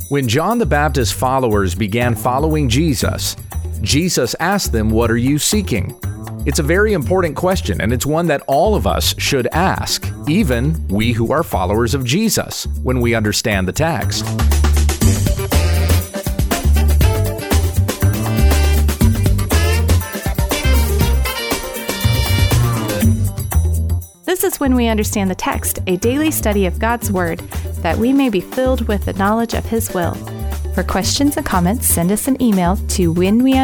When John the Baptist's followers began following Jesus, Jesus asked them, "What are you seeking?" It's a very important question, and it's one that all of us should ask, even we who are followers of Jesus, when we understand the text. This is When We Understand the Text, a daily study of God's Word, that we may be filled with the knowledge of His will. For questions and comments, send us an email to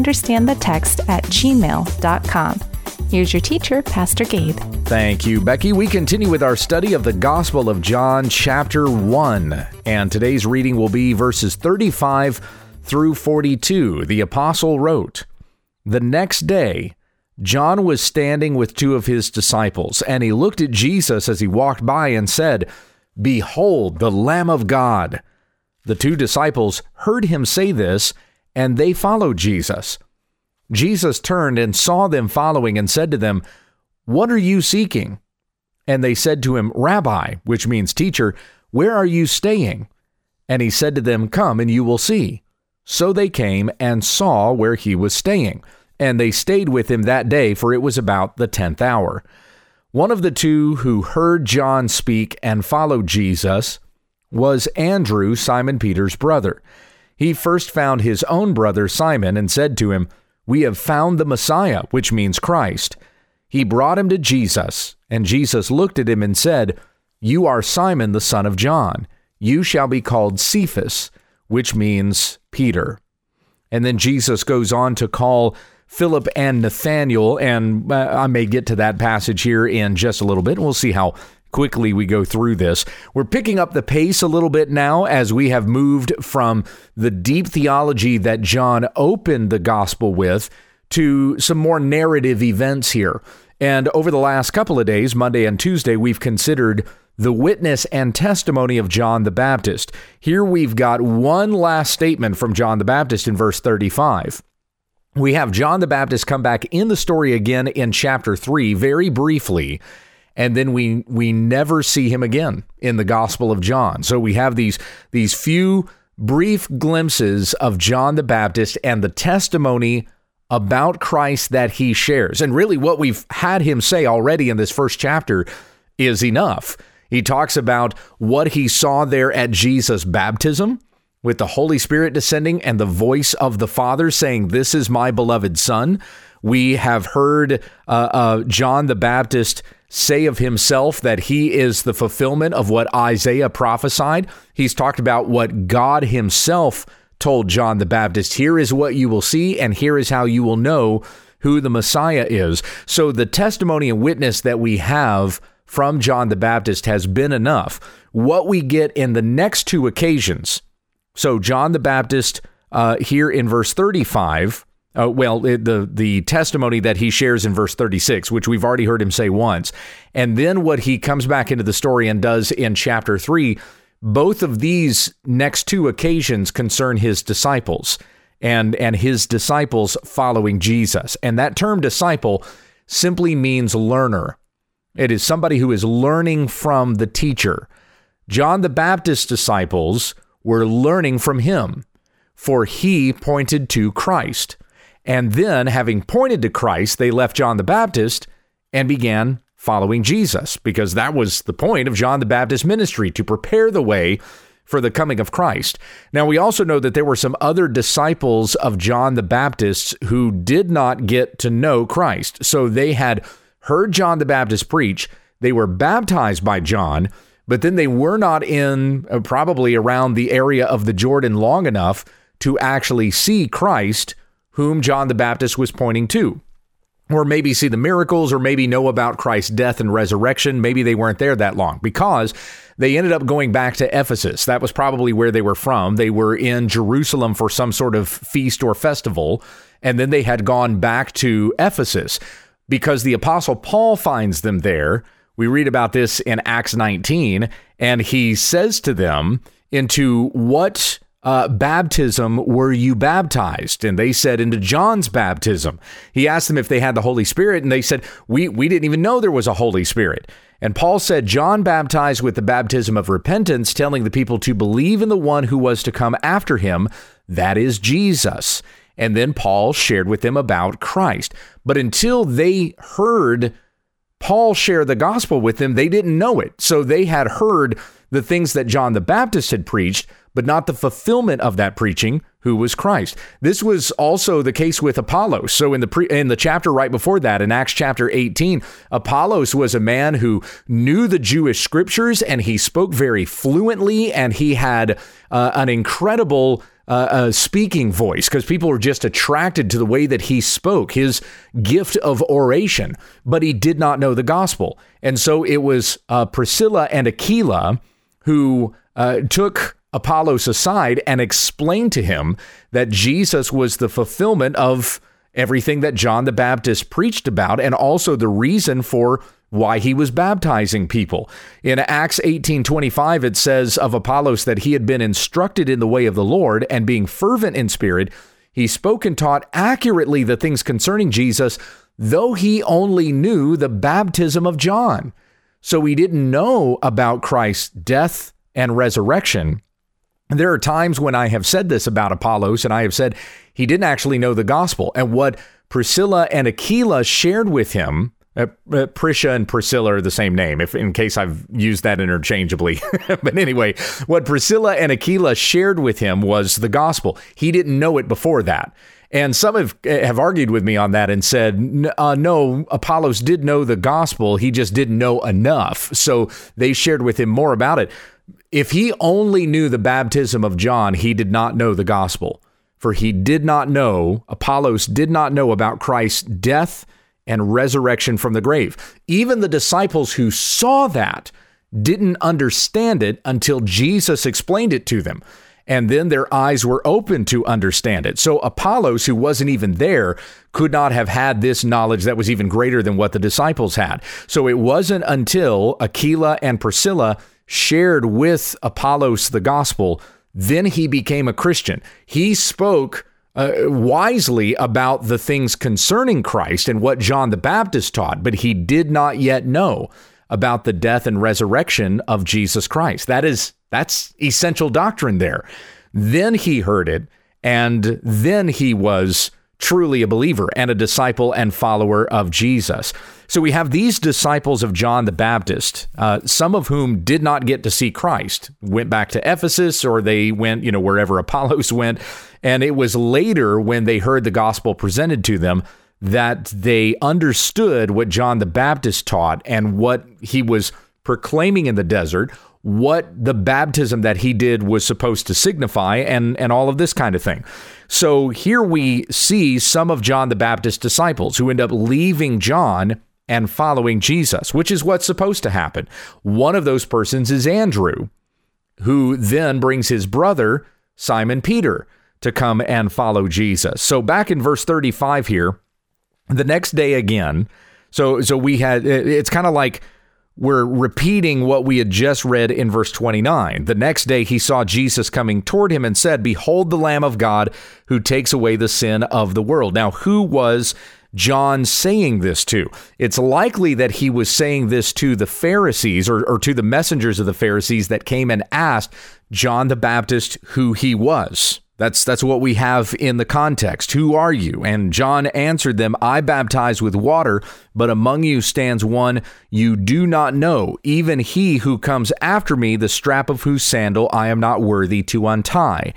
whenweunderstandthetext@gmail.com. Here's your teacher, Pastor Gabe. Thank you, Becky. We continue with our study of the Gospel of John, chapter 1. And today's reading will be verses 35 through 42. The apostle wrote, "The next day, John was standing with two of his disciples, and he looked at Jesus as he walked by and said, 'Behold, the Lamb of God.' The two disciples heard him say this, and they followed Jesus. Jesus turned and saw them following and said to them, 'What are you seeking?' And they said to him, 'Rabbi,' which means teacher, 'where are you staying?' And he said to them, 'Come and you will see.' So they came and saw where he was staying. And they stayed with him that day, for it was about the 10th hour. One of the two who heard John speak and followed Jesus was Andrew, Simon Peter's brother. He first found his own brother Simon and said to him, 'We have found the Messiah,' which means Christ. He brought him to Jesus, and Jesus looked at him and said, 'You are Simon the son of John. You shall be called Cephas,' which means Peter." And then Jesus goes on to call Philip and Nathanael, and I may get to that passage here in just a little bit. We'll see how quickly we go through this. We're picking up the pace a little bit now as we have moved from the deep theology that John opened the gospel with to some more narrative events here. And over the last couple of days, Monday and Tuesday, we've considered the witness and testimony of John the Baptist. Here we've got one last statement from John the Baptist in verse 35. We have John the Baptist come back in the story again in chapter 3, very briefly, and then we never see him again in the Gospel of John. So we have these few brief glimpses of John the Baptist and the testimony about Christ that he shares. And really what we've had him say already in this first chapter is enough. He talks about what he saw there at Jesus' baptism, with the Holy Spirit descending and the voice of the Father saying, "This is my beloved Son." We have heard John the Baptist say of himself that he is the fulfillment of what Isaiah prophesied. He's talked about what God himself told John the Baptist. Here is what you will see, and here is how you will know who the Messiah is. So the testimony and witness that we have from John the Baptist has been enough. What we get in the next two occasions, so John the Baptist here in verse 35, the testimony that he shares in verse 36, which we've already heard him say once, and then what he comes back into the story and does in chapter 3, both of these next two occasions concern his disciples and his disciples following Jesus. And that term disciple simply means learner. It is somebody who is learning from the teacher. John the Baptist's disciples were learning from him, for he pointed to Christ. And then, having pointed to Christ, they left John the Baptist and began following Jesus, because that was the point of John the Baptist's ministry, to prepare the way for the coming of Christ. Now, we also know that there were some other disciples of John the Baptist who did not get to know Christ. So they had heard John the Baptist preach, they were baptized by John, but then they were not in probably around the area of the Jordan long enough to actually see Christ, whom John the Baptist was pointing to. Or maybe see the miracles, or maybe know about Christ's death and resurrection. Maybe they weren't there that long, because they ended up going back to Ephesus. That was probably where they were from. They were in Jerusalem for some sort of feast or festival, and then they had gone back to Ephesus because the Apostle Paul finds them there. We read about this in Acts 19, and he says to them, "Into what baptism were you baptized?" And they said, "Into John's baptism." He asked them if they had the Holy Spirit, and they said, we didn't even know there was a Holy Spirit. And Paul said, John baptized with the baptism of repentance, telling the people to believe in the one who was to come after him, that is Jesus. And then Paul shared with them about Christ. But until they heard Paul share the gospel with them, they didn't know it. So they had heard the things that John the Baptist had preached, but not the fulfillment of that preaching, who was Christ. This was also the case with Apollos. So in the chapter right before that, in Acts chapter 18, Apollos was a man who knew the Jewish scriptures, and he spoke very fluently, and he had an incredible speaking voice, because people were just attracted to the way that he spoke, his gift of oration, but he did not know the gospel. And so it was Priscilla and Aquila who took Apollos aside and explained to him that Jesus was the fulfillment of everything that John the Baptist preached about, and also the reason for why he was baptizing people. In Acts 18:25, it says of Apollos that he had been instructed in the way of the Lord, and being fervent in spirit, he spoke and taught accurately the things concerning Jesus, though he only knew the baptism of John. So he didn't know about Christ's death and resurrection. There are times when I have said this about Apollos, and I have said he didn't actually know the gospel. And what Priscilla and Aquila shared with him, Prisca and Priscilla are the same name, in case I've used that interchangeably. But anyway, what Priscilla and Aquila shared with him was the gospel. He didn't know it before that. And some have argued with me on that and said, no, Apollos did know the gospel. He just didn't know enough. So they shared with him more about it. If he only knew the baptism of John, he did not know the gospel. For he did not know, Apollos did not know about Christ's death and resurrection from the grave. Even the disciples who saw that didn't understand it until Jesus explained it to them. And then their eyes were open to understand it. So Apollos, who wasn't even there, could not have had this knowledge that was even greater than what the disciples had. So it wasn't until Aquila and Priscilla shared with Apollos the gospel, then he became a Christian. He spoke wisely about the things concerning Christ and what John the Baptist taught, but he did not yet know about the death and resurrection of Jesus Christ. That's essential doctrine there. Then he heard it, and then he was truly a believer and a disciple and follower of Jesus. So we have these disciples of John the Baptist, some of whom did not get to see Christ, went back to Ephesus, or they went, wherever Apollos went. And it was later when they heard the gospel presented to them that they understood what John the Baptist taught and what he was proclaiming in the desert, what the baptism that he did was supposed to signify, and all of this kind of thing. So here we see some of John the Baptist's disciples who end up leaving John and following Jesus, which is what's supposed to happen. One of those persons is Andrew, who then brings his brother, Simon Peter, to come and follow Jesus. So back in verse 35 here, the next day again, so we had, it's kind of like we're repeating what we had just read in verse 29. The next day he saw Jesus coming toward him and said, "Behold the Lamb of God who takes away the sin of the world." Now, who was John saying this to? It's likely that he was saying this to the Pharisees or to the messengers of the Pharisees that came and asked John the Baptist who he was. That's what we have in the context. Who are you? And John answered them, "I baptize with water, but among you stands one you do not know, even he who comes after me, the strap of whose sandal I am not worthy to untie."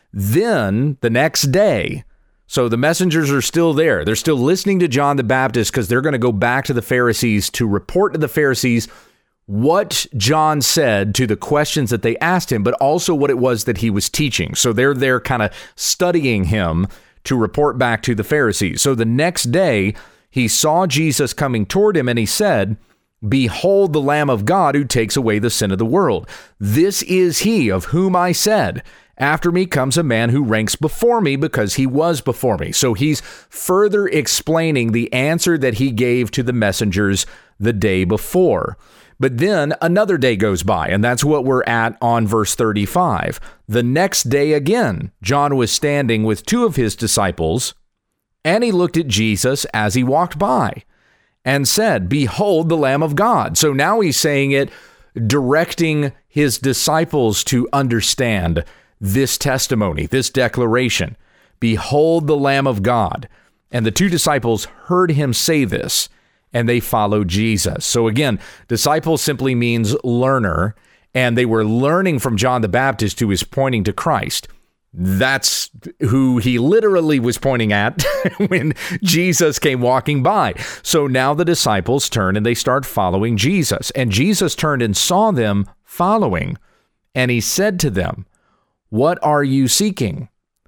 Then the next day, so the messengers are still there. They're still listening to John the Baptist because they're going to go back to the Pharisees to report to the Pharisees what John said to the questions that they asked him, but also what it was that he was teaching. So they're there kind of studying him to report back to the Pharisees. So the next day, he saw Jesus coming toward him, and he said, "Behold the Lamb of God who takes away the sin of the world. This is he of whom I said, after me comes a man who ranks before me because he was before me." So he's further explaining the answer that he gave to the messengers the day before. But then another day goes by, and that's what we're at on verse 35. The next day again, John was standing with two of his disciples, and he looked at Jesus as he walked by. and said, "Behold the Lamb of God." So now he's saying it, directing his disciples to understand this testimony, this declaration. "Behold the Lamb of God." And the two disciples heard him say this, and they followed Jesus. So again, disciple simply means learner, and they were learning from John the Baptist, who is pointing to Christ. That's who he literally was pointing at when Jesus came walking by. So now the disciples turn and they start following Jesus. And Jesus turned and saw them following. And he said to them, "What are you seeking?"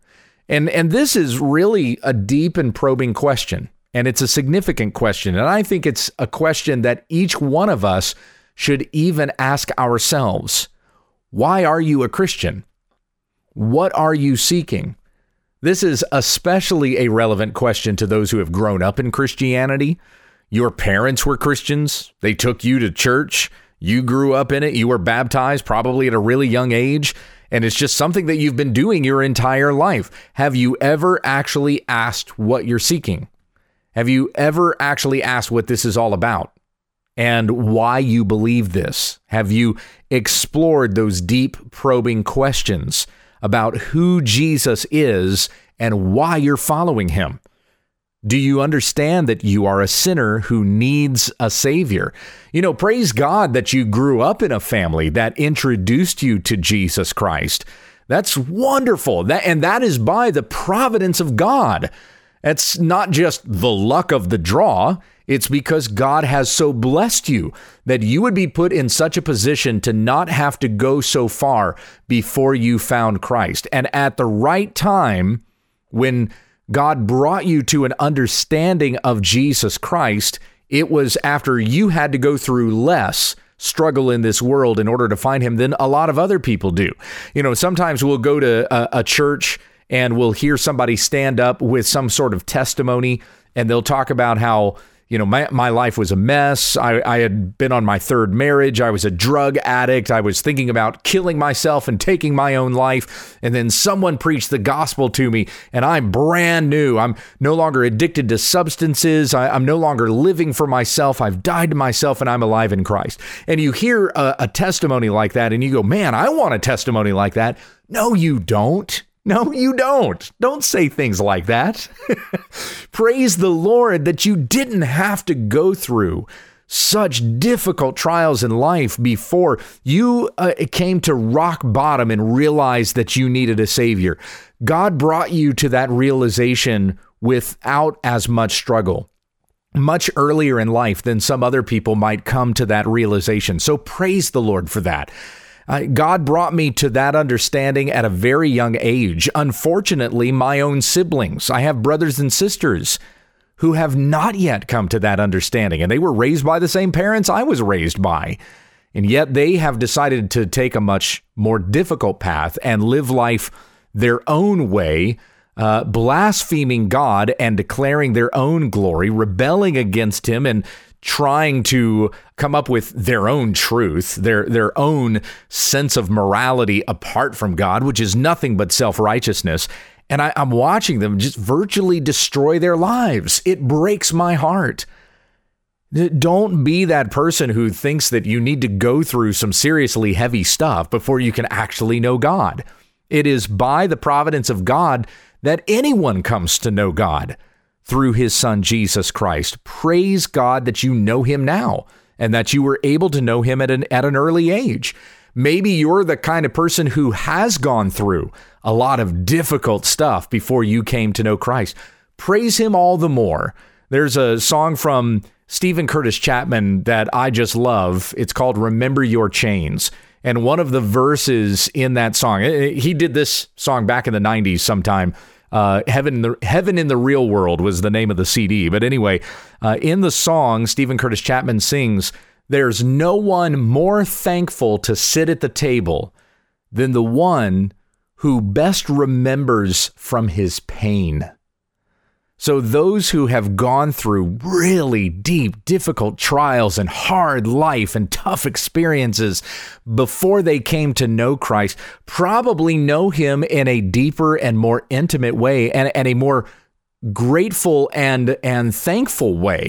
And this is really a deep and probing question. And it's a significant question. And I think it's a question that each one of us should even ask ourselves. Why are you a Christian? What are you seeking? This is especially a relevant question to those who have grown up in Christianity. Your parents were Christians. They took you to church. You grew up in it. You were baptized probably at a really young age. And it's just something that you've been doing your entire life. Have you ever actually asked what you're seeking? Have you ever actually asked what this is all about and why you believe this? Have you explored those deep, probing questions about who Jesus is and why you're following him? Do you understand that you are a sinner who needs a savior? You know, praise God that you grew up in a family that introduced you to Jesus Christ. That's wonderful. And that is by the providence of God. It's not just the luck of the draw. It's because God has so blessed you that you would be put in such a position to not have to go so far before you found Christ. And at the right time, when God brought you to an understanding of Jesus Christ, it was after you had to go through less struggle in this world in order to find him than a lot of other people do. You know, sometimes we'll go to a church and we'll hear somebody stand up with some sort of testimony, and they'll talk about how, you know, my life was a mess. I had been on my third marriage. I was a drug addict. I was thinking about killing myself and taking my own life. And then someone preached the gospel to me, and I'm brand new. I'm no longer addicted to substances. I'm no longer living for myself. I've died to myself, and I'm alive in Christ. And you hear a testimony like that, and you go, "Man, I want a testimony like that." No, you don't. No, you don't. Don't say things like that. Praise the Lord that you didn't have to go through such difficult trials in life before you came to rock bottom and realized that you needed a savior. God brought you to that realization without as much struggle, much earlier in life than some other people might come to that realization. So praise the Lord for that. God brought me to that understanding at a very young age. Unfortunately, my own siblings, I have brothers and sisters who have not yet come to that understanding, and they were raised by the same parents I was raised by. And yet they have decided to take a much more difficult path and live life their own way, blaspheming God and declaring their own glory, rebelling against him, and trying to come up with their own truth, their own sense of morality apart from God, which is nothing but self-righteousness. And I'm watching them just virtually destroy their lives. It breaks my heart. Don't be that person who thinks that you need to go through some seriously heavy stuff before you can actually know God. It is by the providence of God that anyone comes to know God through his son, Jesus Christ. Praise God that you know him now and that you were able to know him at an early age. Maybe you're the kind of person who has gone through a lot of difficult stuff before you came to know Christ. Praise him all the more. There's a song from Stephen Curtis Chapman that I just love. It's called "Remember Your Chains." And one of the verses in that song, he did this song back in the 90s sometime. Heaven in the Real World was the name of the CD. But anyway, in the song, Stephen Curtis Chapman sings, "There's no one more thankful to sit at the table than the one who best remembers from his pain." So those who have gone through really deep, difficult trials and hard life and tough experiences before they came to know Christ probably know him in a deeper and more intimate way and a more grateful and thankful way,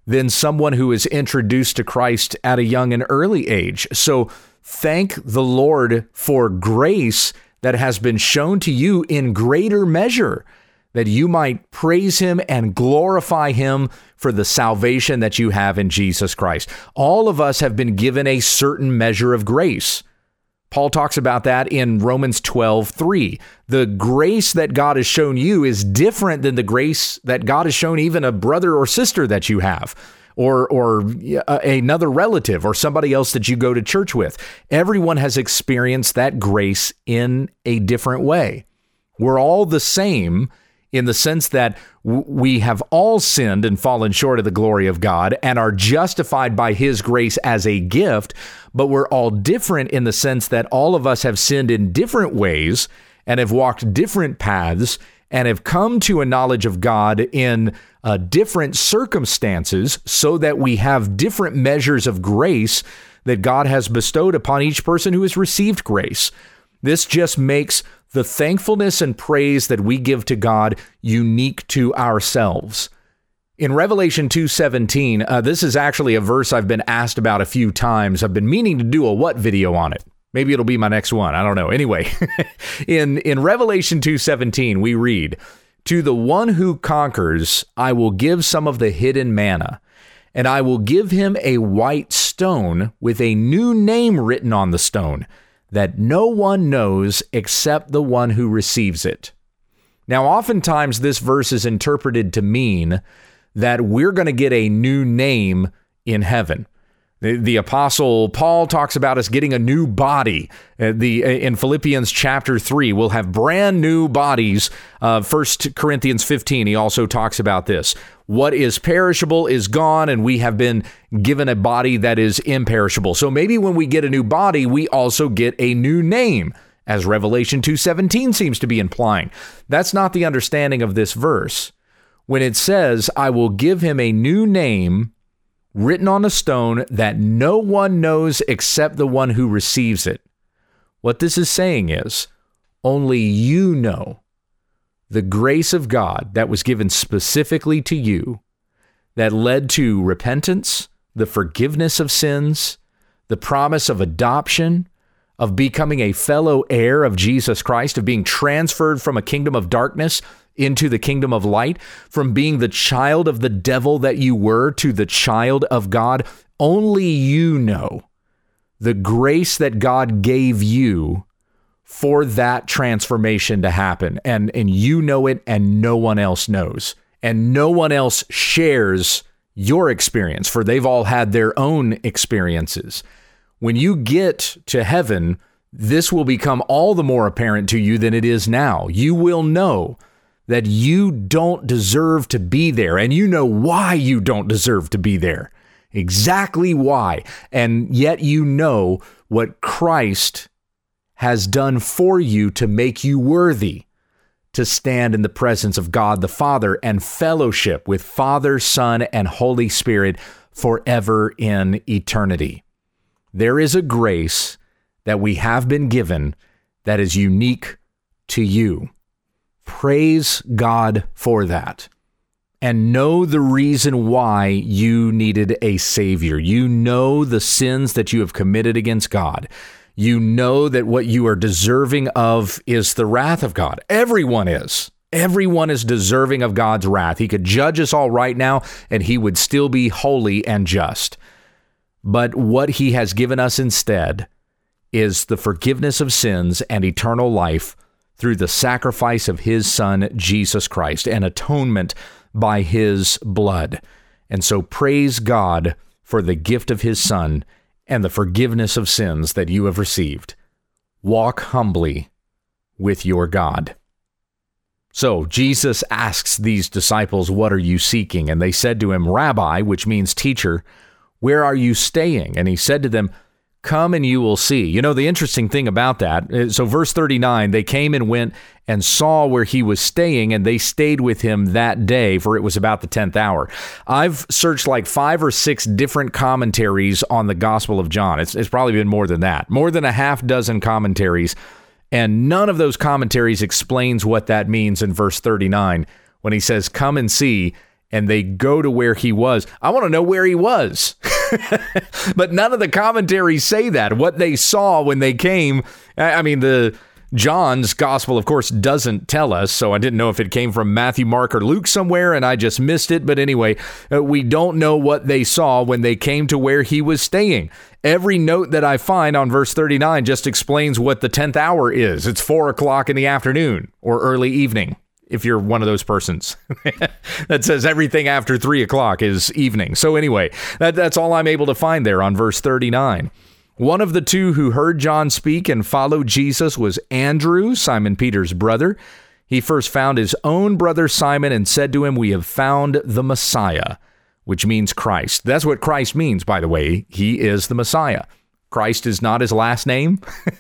than someone who is introduced to Christ at a young and early age. So thank the Lord for grace that has been shown to you in greater measure, that you might praise him and glorify him for the salvation that you have in Jesus Christ. All of us have been given a certain measure of grace. Paul talks about that in Romans 12:3. The grace that God has shown you is different than the grace that God has shown even a brother or sister that you have, or another relative or somebody else that you go to church with. Everyone has experienced that grace in a different way. We're all the same in the sense that we have all sinned and fallen short of the glory of God and are justified by his grace as a gift, but we're all different in the sense that all of us have sinned in different ways and have walked different paths and have come to a knowledge of God in different circumstances, so that we have different measures of grace that God has bestowed upon each person who has received grace. This just makes the thankfulness and praise that we give to God unique to ourselves. In Revelation 2:17, this is actually a verse I've been asked about a few times. I've been meaning to do a what video on it. Maybe it'll be my next one. I don't know. Anyway, in Revelation 2:17, we read, "To the one who conquers, I will give some of the hidden manna, and I will give him a white stone with a new name written on the stone, that no one knows except the one who receives it." Now, oftentimes this verse is interpreted to mean that we're going to get a new name in heaven. The Apostle Paul talks about us getting a new body. In Philippians chapter 3, we'll have brand new bodies. 1 Corinthians 15, he also talks about this. What is perishable is gone, and we have been given a body that is imperishable. So maybe when we get a new body, we also get a new name, as Revelation 2:17 seems to be implying. That's not the understanding of this verse. When it says, "I will give him a new name written on a stone that no one knows except the one who receives it," what this is saying is, only you know the grace of God that was given specifically to you, that led to repentance, the forgiveness of sins, the promise of adoption, of becoming a fellow heir of Jesus Christ, of being transferred from a kingdom of darkness into the kingdom of light, from being the child of the devil that you were to the child of God. Only you know the grace that God gave you for that transformation to happen. And you know it, and no one else knows. And no one else shares your experience, for they've all had their own experiences. When you get to heaven, this will become all the more apparent to you than it is now. You will know that you don't deserve to be there, and you know why you don't deserve to be there. Exactly why. And yet you know what Christ has done for you to make you worthy to stand in the presence of God the Father and fellowship with Father, Son, and Holy Spirit forever in eternity. There is a grace that we have been given that is unique to you. Praise God for that. And know the reason why you needed a Savior. You know the sins that you have committed against God. You know that what you are deserving of is the wrath of God. Everyone is. Everyone is deserving of God's wrath. He could judge us all right now, and he would still be holy and just. But what he has given us instead is the forgiveness of sins and eternal life through the sacrifice of his Son, Jesus Christ, and atonement by his blood. And so praise God for the gift of his Son and the forgiveness of sins that you have received. Walk humbly with your God. So Jesus asks these disciples, "What are you seeking?" And they said to him, "Rabbi," which means teacher, "where are you staying?" And he said to them, "Come and you will see." You know, the interesting thing about that, so verse 39, they came and went and saw where he was staying, and they stayed with him that day, for it was about the 10th hour. I've searched like 5 or 6 different commentaries on the Gospel of John. It's probably been more than that, more than a half dozen commentaries, and none of those commentaries explains what that means in verse 39 when he says, "Come and see." and they go to where he was. I want to know where he was. But none of the commentaries say that. What they saw when they came, John's gospel, of course, doesn't tell us, so I didn't know if it came from Matthew, Mark, or Luke somewhere, and I just missed it. But anyway, we don't know what they saw when they came to where he was staying. Every note that I find on verse 39 just explains what the 10th hour is. It's 4 o'clock in the afternoon or early evening, if you're one of those persons that says everything after 3 o'clock is evening. So anyway, that's all I'm able to find there on verse 39. One of the two who heard John speak and followed Jesus was Andrew, Simon Peter's brother. He first found his own brother Simon and said to him, "We have found the Messiah," which means Christ. That's what Christ means, by the way. He is the Messiah. Christ is not his last name.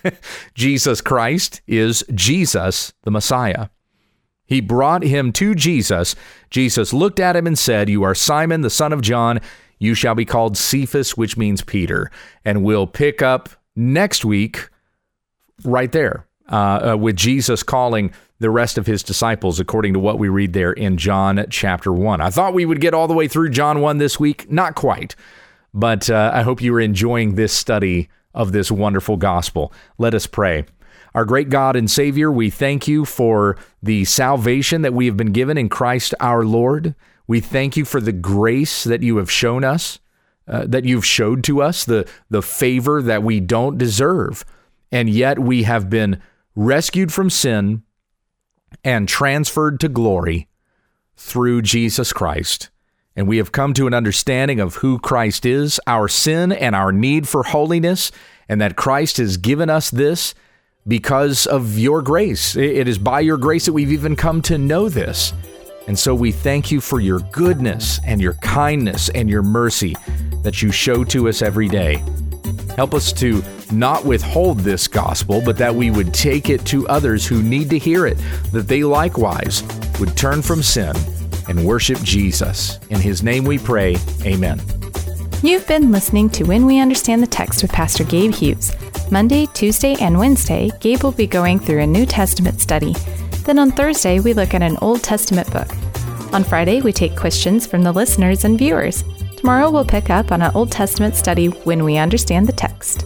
Jesus Christ is Jesus, the Messiah. He brought him to Jesus. Jesus looked at him and said, "You are Simon, the son of John. You shall be called Cephas," which means Peter. And we'll pick up next week right there with Jesus calling the rest of his disciples, according to what we read there in John chapter 1. I thought we would get all the way through John 1 this week. Not quite. But I hope you are enjoying this study of this wonderful gospel. Let us pray. Our great God and Savior, we thank you for the salvation that we have been given in Christ our Lord. We thank you for the grace that you have shown us, that you've showed to us, the favor that we don't deserve. And yet we have been rescued from sin and transferred to glory through Jesus Christ. And we have come to an understanding of who Christ is, our sin and our need for holiness, and that Christ has given us this because of your grace. It is by your grace that we've even come to know this. And so we thank you for your goodness and your kindness and your mercy that you show to us every day. Help us to not withhold this gospel, but that we would take it to others who need to hear it, that they likewise would turn from sin and worship Jesus. In his name we pray, amen. You've been listening to When We Understand the Text with Pastor Gabe Hughes. Monday, Tuesday, and Wednesday, Gabe will be going through a New Testament study. Then on Thursday, we look at an Old Testament book. On Friday, we take questions from the listeners and viewers. Tomorrow, we'll pick up on an Old Testament study when we understand the text.